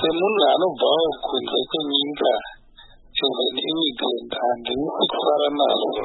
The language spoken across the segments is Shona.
semunhu anobvawo kunze kwenyika immigrant handisi kufara nazvo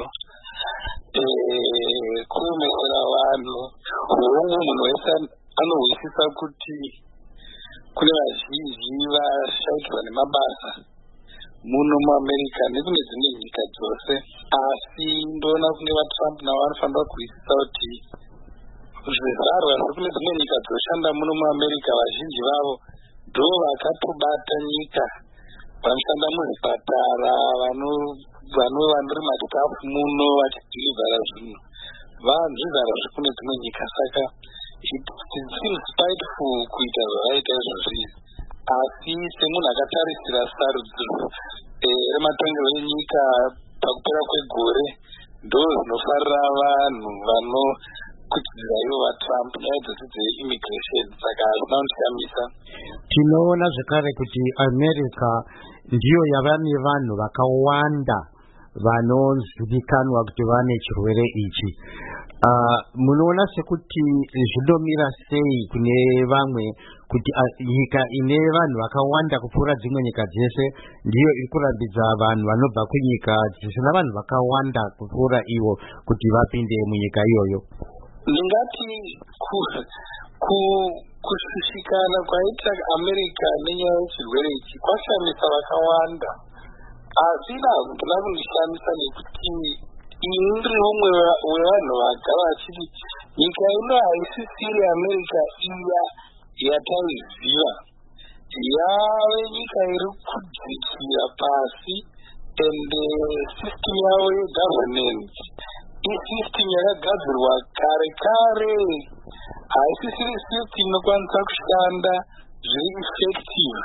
kuomesera vanhu hongu munhu wese anohwisisa kuti kune vazhinji vashayikirwa nemabasa muno muamerica nekune dzimwe nyika dzose, asi ndoona kunge vatrump navo vanofanira kuhwisisa kuti zvizvarwa zviri kune dzimwe nyika dzoshanda muno muamerica vazhinji vavo ndo vakatobata nyika, vanoshanda muzvipatara, vanori matafu muno vachidhirivhara zvinhu vanzvizvarwa zviri kune dzimwe nyika. Saka it seems spiteful kuita zvavaita izvozvi, asi semunhu akatarisira sarudzo rematongero enyika pakupera kwegore ndo zvinofarira vanhu vanokutidzira ivo vatrump nyaya dzose dzeimmigration. Saka hazvina kundishamisa. Tinoona zvekare kuti America ndiyo yava nevanhu vakawanda vanozivikanwa kuti vane chirwere ichi. Munoona sekuti zvinomira sei kune vamwe kuti nyika ine vanhu vakawanda kupfuura dzimwe nyika dzese ndiyo iri kurambidza vanhu vanobva kunyika dzisina vanhu vakawanda kupfuura ivo kuti vapinde munyika iyoyo? Ndingati kushushikana kwaita America nenyaya yechirwere ichi kwashamisa vakawanda, asi hazvina kundishamisa nekuti ini ndiri umwe wevanhu vagara vachiti nyika ino haisisiri America iya yataiziva, yave nyika iri kudzikira pasi, ende system yavo yegovernance isystem yakagadzirwa kare kare, haisisiri system inokwanisa kushanda zviri effective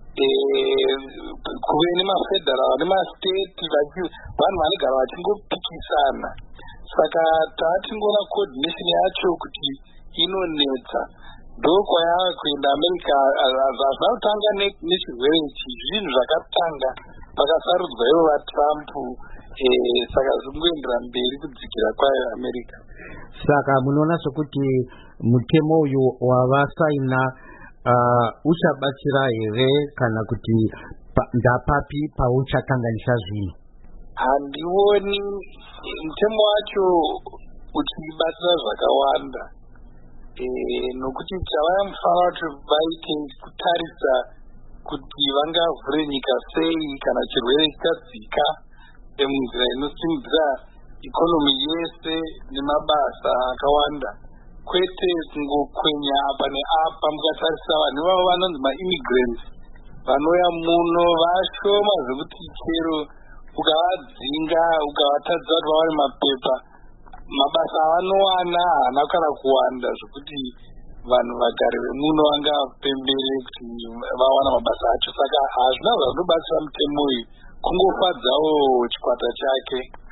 kuve nemafederal nemastate vanhu vanogara vachingopikisana. Saka taatingoona coordination yacho kuti inonetsa, ndokwayava kuenda America. Hazvina kutanga nechirwere ichi, zvinhu zvakatanga pakasarudzwa ivo vatrump. Saka zvingoendera mberi kudzikira kwayo America. Saka munoona sokuti mutemo uyu wavasaina uchabatsira here kana kuti ndapapi pauchakanganisa zvinhu? Handioni mutemo wacho uchibatsira zvakawanda, nokuti chavanofanira kuti vaite kutarisa kuti vangavhure nyika sei kana chirwere chikadzika munzira inosimudzira ikonomi yese nemabasa akawanda, kwete kungokwenya apa neapa. Mukatarisa vanhu ivavo vanonzi maimmigrants vanouya muno vashoma zvekuti chero ukavadzinga ukavatadzira kuti vawane mapepa, mabasa avanowana haana kana kuwanda zvekuti vanhu vagari vemuno vangapembere kuti vawana mabasa acho. Saka hazvina zvazvinobatsira mutemo uyu, kungofadzawo chikwata chake.